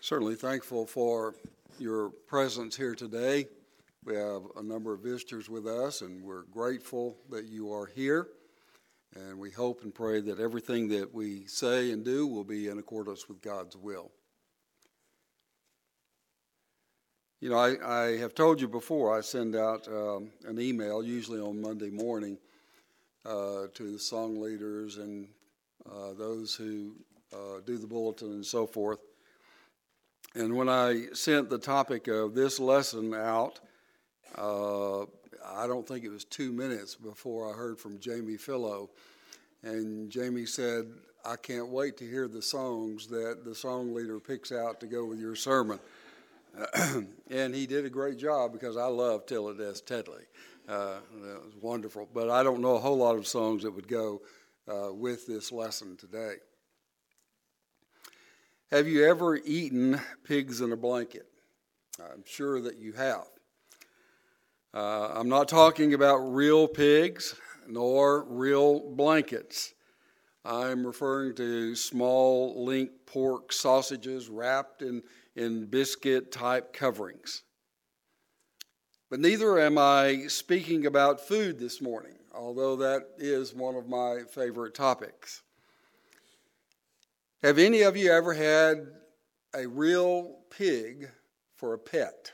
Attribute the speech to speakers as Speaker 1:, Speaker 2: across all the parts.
Speaker 1: Certainly thankful for your presence here today. We have a number of visitors with us, and we're grateful that you are here. And we hope and pray that everything that we say and do will be in accordance with God's will. You know, I have told you before, I send out an email, usually on Monday morning, to the song leaders and those who do the bulletin and so forth. And when I sent the topic of this lesson out, I don't think it was 2 minutes before I heard from Jamie Fillo. And Jamie said, "I can't wait to hear the songs that the song leader picks out to go with your sermon." And he did a great job because I love Till It Death Tedley. That was wonderful. But I don't know a whole lot of songs that would go with this lesson today. Have you ever eaten pigs in a blanket? I'm sure that you have. I'm not talking about real pigs nor real blankets. I'm referring to small link pork sausages wrapped in biscuit-type coverings. But neither am I speaking about food this morning, although that is one of my favorite topics. Have any of you ever had a real pig for a pet?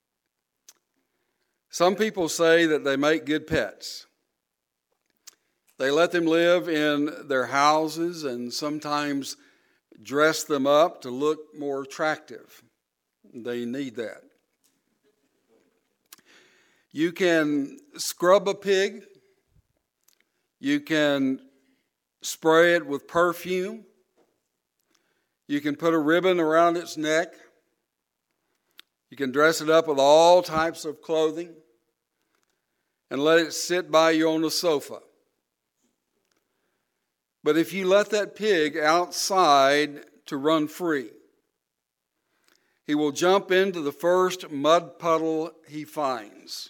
Speaker 1: Some people say that they make good pets. They let them live in their houses and sometimes dress them up to look more attractive. They need that. You can scrub a pig. You can spray it with perfume. You can put a ribbon around its neck. You can dress it up with all types of clothing and let it sit by you on the sofa. But if you let that pig outside to run free, he will jump into the first mud puddle he finds.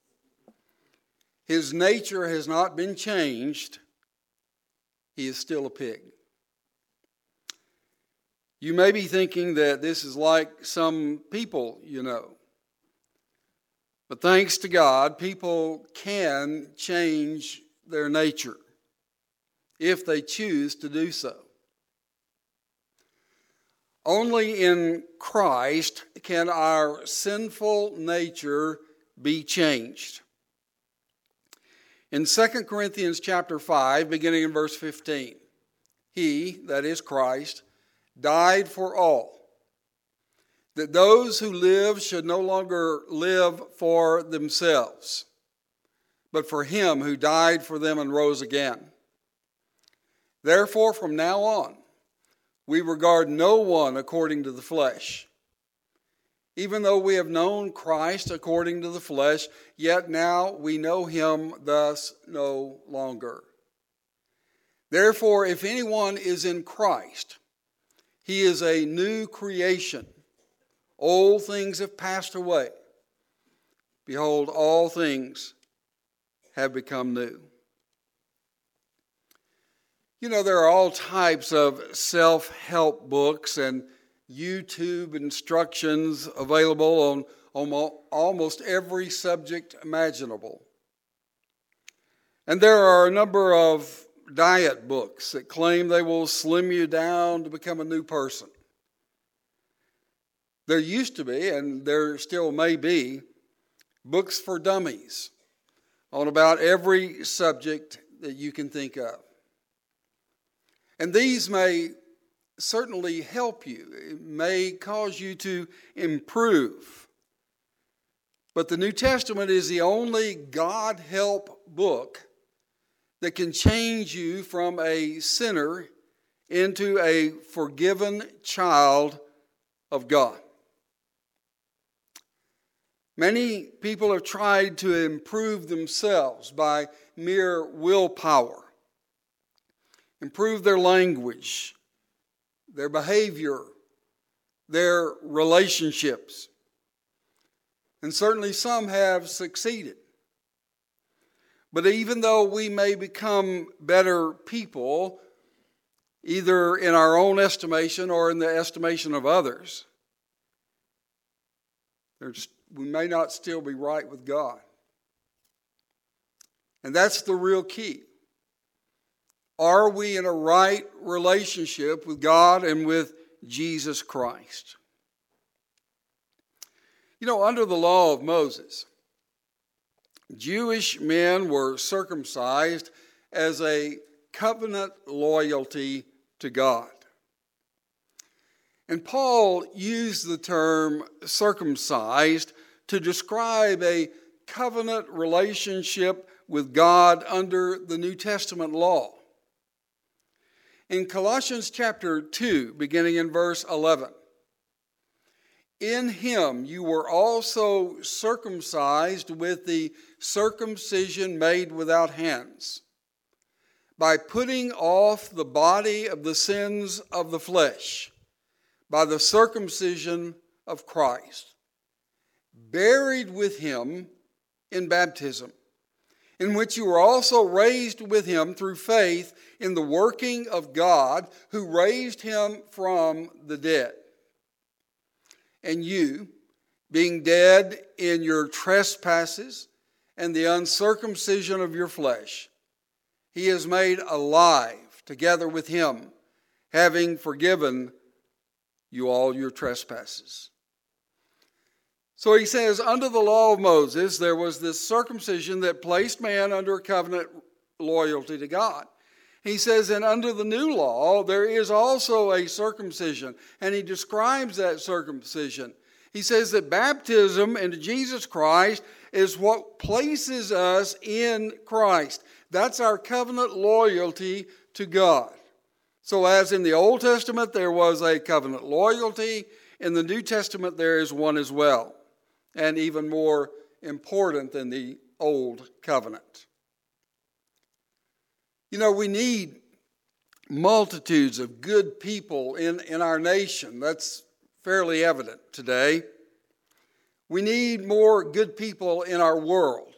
Speaker 1: His nature has not been changed. He is still a pig. You may be thinking that this is like some people you know. But thanks to God, people can change their nature if they choose to do so. Only in Christ can our sinful nature be changed. In 2 Corinthians chapter 5, beginning in verse 15, He, that is Christ, died for all, that those who live should no longer live for themselves, but for Him who died for them and rose again. Therefore, from now on, we regard no one according to the flesh. Even though we have known Christ according to the flesh, yet now we know Him thus no longer. Therefore, if anyone is in Christ, he is a new creation. Old things have passed away. Behold, all things have become new. You know, there are all types of self-help books and YouTube instructions available on almost every subject imaginable. And there are a number of diet books that claim they will slim you down to become a new person. There used to be, and there still may be, books for dummies on about every subject that you can think of. And these may certainly help you. It may cause you to improve. But the New Testament is the only God help book that can change you from a sinner into a forgiven child of God. Many people have tried to improve themselves by mere willpower, improve their language, their behavior, their relationships. And certainly some have succeeded. But even though we may become better people, either in our own estimation or in the estimation of others, We may not still be right with God. And that's the real key. Are we in a right relationship with God and with Jesus Christ? You know, under the law of Moses, Jewish men were circumcised as a covenant loyalty to God. And Paul used the term circumcised to describe a covenant relationship with God under the New Testament law. In Colossians chapter 2, beginning in verse 11, in him you were also circumcised with the circumcision made without hands, by putting off the body of the sins of the flesh, by the circumcision of Christ, buried with him in baptism, in which you were also raised with him through faith in the working of God who raised him from the dead. And you, being dead in your trespasses and the uncircumcision of your flesh, he has made alive together with him, having forgiven you all your trespasses. So he says, under the law of Moses, there was this circumcision that placed man under a covenant loyalty to God. He says, and under the new law, there is also a circumcision. And he describes that circumcision. He says that baptism into Jesus Christ is what places us in Christ. That's our covenant loyalty to God. So as in the Old Testament there was a covenant loyalty, in the New Testament there is one as well, and even more important than the Old Covenant. You know, we need multitudes of good people in our nation. That's fairly evident today. We need more good people in our world.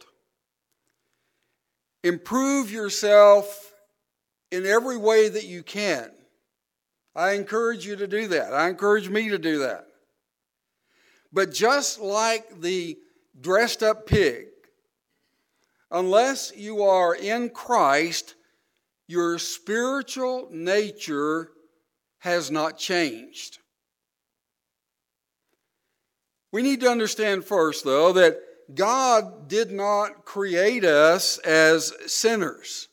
Speaker 1: Improve yourself in every way that you can. I encourage you to do that. I encourage me to do that. But just like the dressed up pig, unless you are in Christ, your spiritual nature has not changed. We need to understand first, though, that God did not create us as sinners.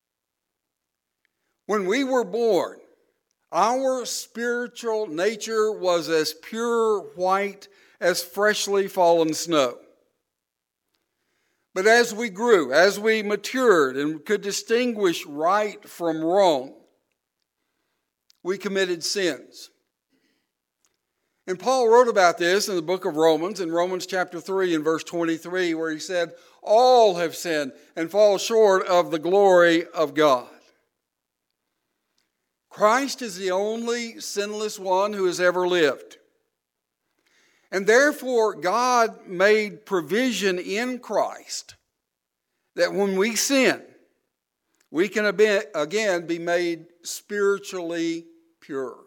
Speaker 1: When we were born, our spiritual nature was as pure white as freshly fallen snow. But as we grew, as we matured and could distinguish right from wrong, we committed sins. And Paul wrote about this in the book of Romans, in Romans chapter 3 and verse 23, where he said, all have sinned and fall short of the glory of God. Christ is the only sinless one who has ever lived. And therefore, God made provision in Christ that when we sin, we can again be made spiritually pure.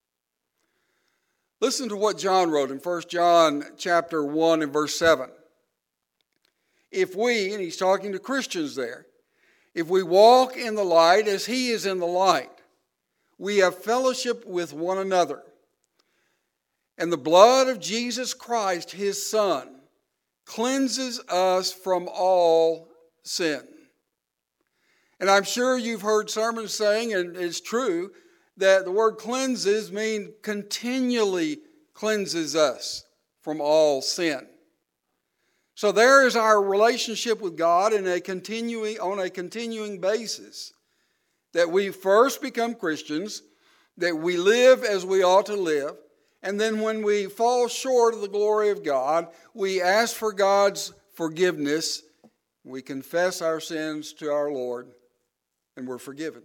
Speaker 1: Listen to what John wrote in 1 John chapter 1 and verse 7. If we, and he's talking to Christians there, if we walk in the light as he is in the light, we have fellowship with one another. And the blood of Jesus Christ, his Son, cleanses us from all sin. And I'm sure you've heard sermons saying, and it's true, that the word cleanses means continually cleanses us from all sin. So there is our relationship with God on a continuing basis. That we first become Christians, that we live as we ought to live, and then when we fall short of the glory of God, we ask for God's forgiveness, we confess our sins to our Lord, and we're forgiven.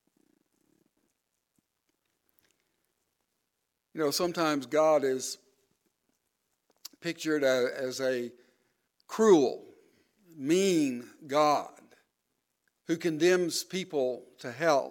Speaker 1: You know, sometimes God is pictured as a cruel, mean God who condemns people to hell.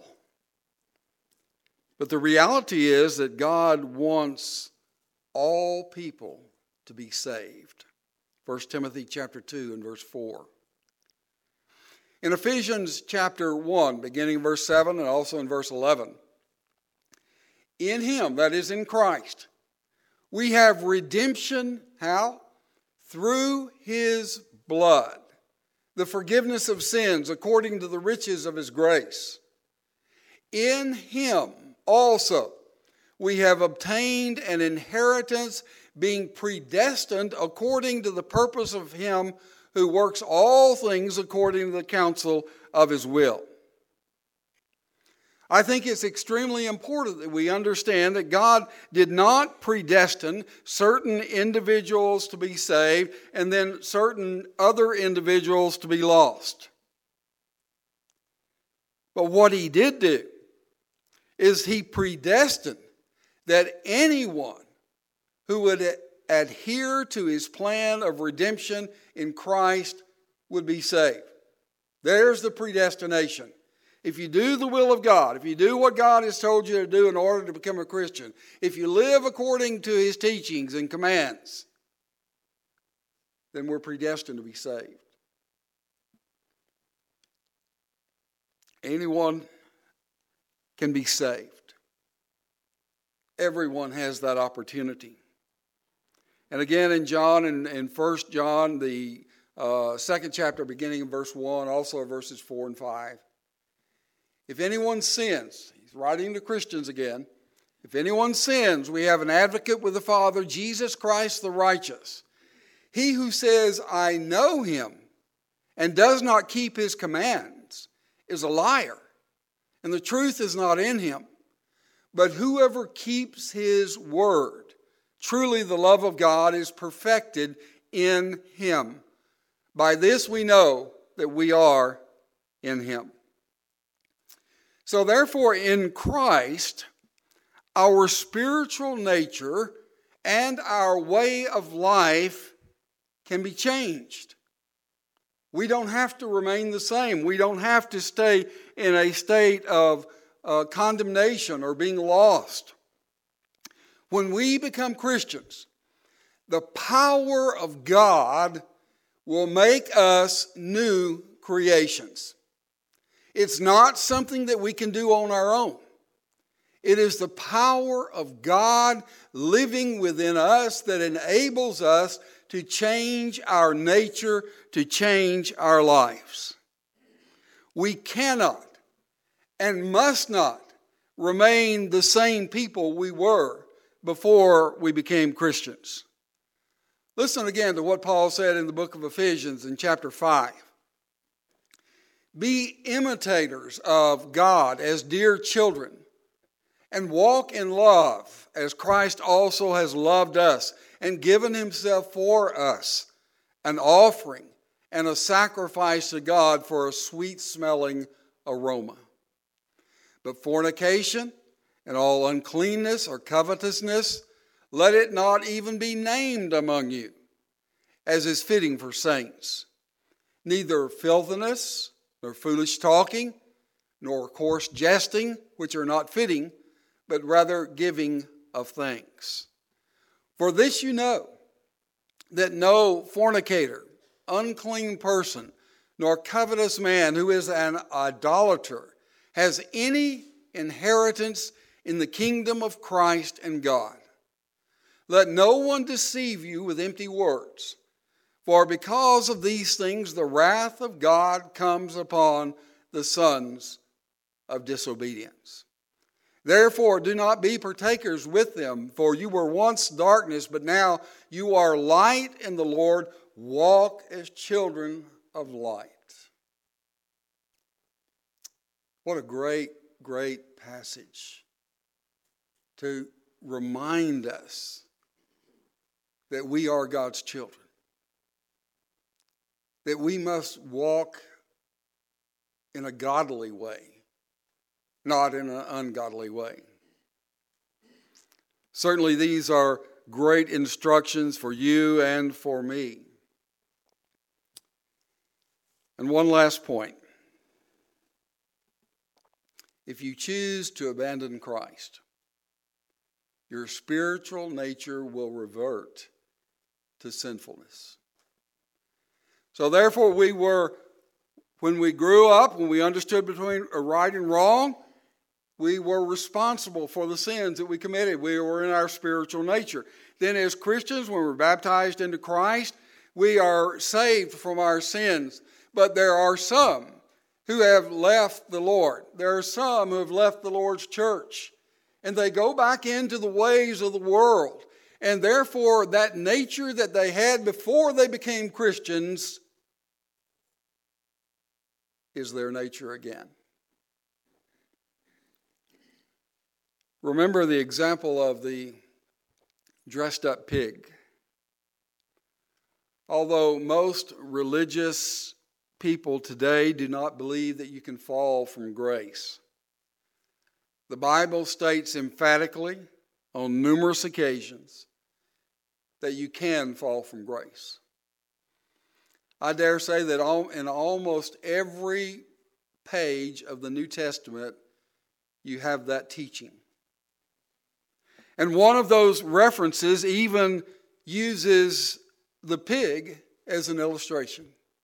Speaker 1: But the reality is that God wants all people to be saved. 1 Timothy chapter 2 and verse 4. In Ephesians chapter 1, beginning in verse 7 and also in verse 11, in him, that is in Christ, we have redemption, how? Through his blood, the forgiveness of sins according to the riches of his grace. In him also we have obtained an inheritance, being predestined according to the purpose of him who works all things according to the counsel of his will. I think it's extremely important that we understand that God did not predestine certain individuals to be saved and then certain other individuals to be lost. But what he did do is he predestined that anyone who would adhere to his plan of redemption in Christ would be saved. There's the predestination. If you do the will of God, if you do what God has told you to do in order to become a Christian, if you live according to his teachings and commands, then we're predestined to be saved. Anyone can be saved. Everyone has that opportunity. And again in John, in 1 John, the second chapter, beginning in verse 1, also verses 4 and 5. If anyone sins, he's writing to Christians again, if anyone sins, we have an advocate with the Father, Jesus Christ the righteous. He who says, I know him, and does not keep his commands, is a liar, and the truth is not in him. But whoever keeps his word, truly the love of God is perfected in him. By this we know that we are in him. So therefore, in Christ, our spiritual nature and our way of life can be changed. We don't have to remain the same. We don't have to stay in a state of condemnation or being lost. When we become Christians, the power of God will make us new creations. It's not something that we can do on our own. It is the power of God living within us that enables us to change our nature, to change our lives. We cannot and must not remain the same people we were before we became Christians. Listen again to what Paul said in the book of Ephesians in chapter 5. Be imitators of God as dear children, and walk in love as Christ also has loved us and given himself for us, an offering and a sacrifice to God for a sweet-smelling aroma. But fornication and all uncleanness or covetousness, let it not even be named among you, as is fitting for saints. Neither filthiness, nor foolish talking, nor coarse jesting, which are not fitting, but rather giving of thanks. For this you know, that no fornicator, unclean person, nor covetous man who is an idolater has any inheritance in the kingdom of Christ and God. Let no one deceive you with empty words. For because of these things, the wrath of God comes upon the sons of disobedience. Therefore, do not be partakers with them, for you were once darkness, but now you are light in the Lord. Walk as children of light. What a great, great passage to remind us that we are God's children. That we must walk in a godly way, not in an ungodly way. Certainly these are great instructions for you and for me. And one last point. If you choose to abandon Christ, your spiritual nature will revert to sinfulness. So therefore when we grew up, when we understood between right and wrong, we were responsible for the sins that we committed. We were in our spiritual nature. Then as Christians, when we're baptized into Christ, we are saved from our sins. But there are some who have left the Lord. There are some who have left the Lord's church. And they go back into the ways of the world. And therefore, that nature that they had before they became Christians is their nature again. Remember the example of the dressed up pig. Although most religious people today do not believe that you can fall from grace, the Bible states emphatically on numerous occasions that you can fall from grace. I dare say that in almost every page of the New Testament, you have that teaching. And one of those references even uses the pig as an illustration.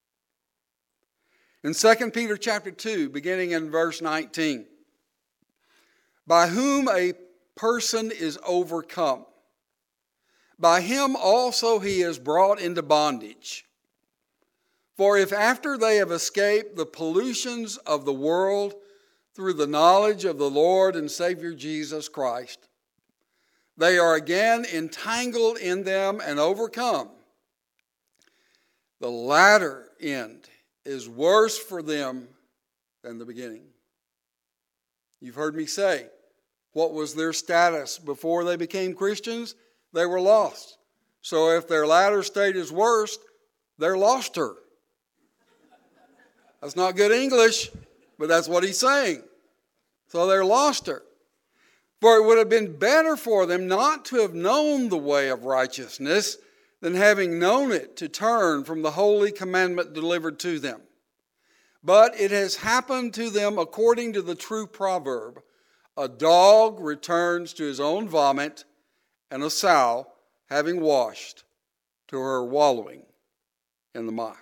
Speaker 1: In 2 Peter chapter 2, beginning in verse 19, by whom a person is overcome, by him also he is brought into bondage. For if after they have escaped the pollutions of the world through the knowledge of the Lord and Savior Jesus Christ, they are again entangled in them and overcome, the latter end is worse for them than the beginning. You've heard me say, what was their status before they became Christians? They were lost. So if their latter state is worse, they're loster. That's not good English, but that's what he's saying. So they're loster. For it would have been better for them not to have known the way of righteousness than having known it to turn from the holy commandment delivered to them. But it has happened to them according to the true proverb, a dog returns to his own vomit, and a sow, having washed, to her wallowing in the mire.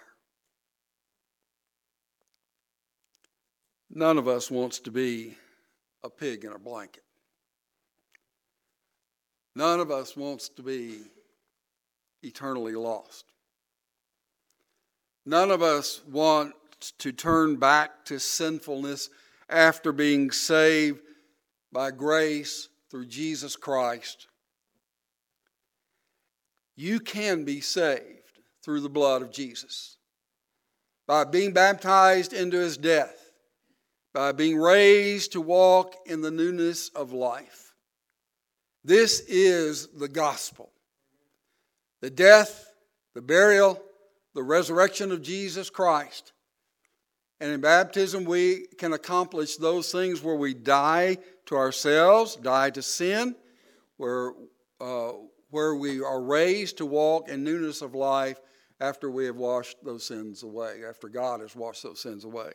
Speaker 1: None of us wants to be a pig in a blanket. None of us wants to be eternally lost. None of us want to turn back to sinfulness after being saved by grace through Jesus Christ. You can be saved through the blood of Jesus, by being baptized into his death, by being raised to walk in the newness of life. This is the gospel. The death, the burial, the resurrection of Jesus Christ. And in baptism, we can accomplish those things where we die to ourselves, die to sin, where we are raised to walk in newness of life after we have washed those sins away, after God has washed those sins away.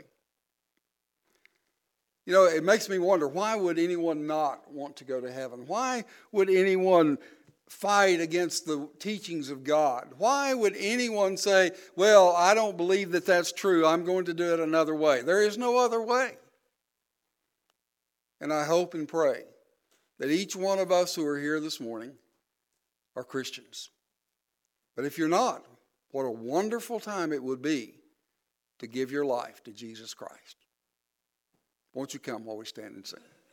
Speaker 1: You know, it makes me wonder, why would anyone not want to go to heaven? Why would anyone fight against the teachings of God? Why would anyone say, well, I don't believe that that's true, I'm going to do it another way? There is no other way. And I hope and pray that each one of us who are here this morning are Christians. But if you're not, what a wonderful time it would be to give your life to Jesus Christ. Won't you come while we stand and sing?